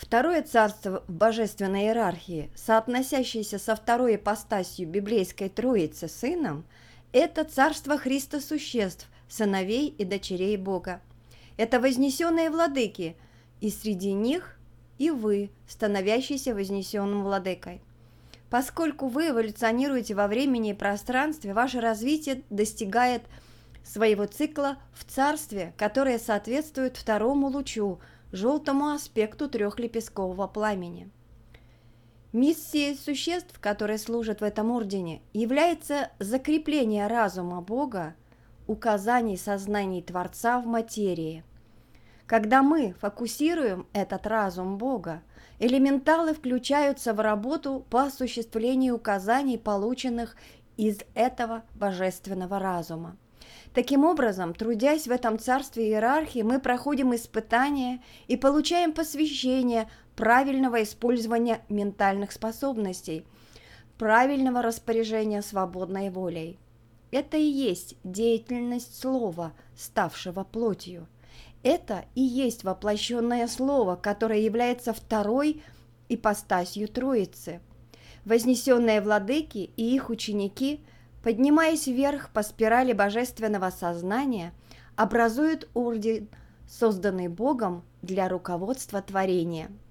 Второе царство в божественной иерархии, соотносящееся со второй ипостасью библейской Троицы Сыном, это царство Христосуществ, сыновей и дочерей Бога. Это вознесенные владыки, и среди них и вы, становящийся вознесенным владыкой. Поскольку вы эволюционируете во времени и пространстве, ваше развитие достигает своего цикла в царстве, которое соответствует второму лучу, желтому аспекту трехлепесткового пламени. Миссией существ, которые служат в этом ордене, является закрепление разума Бога, указаний сознаний Творца в материи. Когда мы фокусируем этот разум Бога, элементалы включаются в работу по осуществлению указаний, полученных из этого божественного разума. Таким образом, трудясь в этом царстве иерархии, мы проходим испытания и получаем посвящение правильного использования ментальных способностей, правильного распоряжения свободной волей. Это и есть деятельность слова, ставшего плотью. Это и есть воплощенное слово, которое является второй ипостасью Троицы. Вознесенные владыки и их ученики, поднимаясь вверх по спирали божественного сознания, образуют орден, созданный Богом для руководства творения.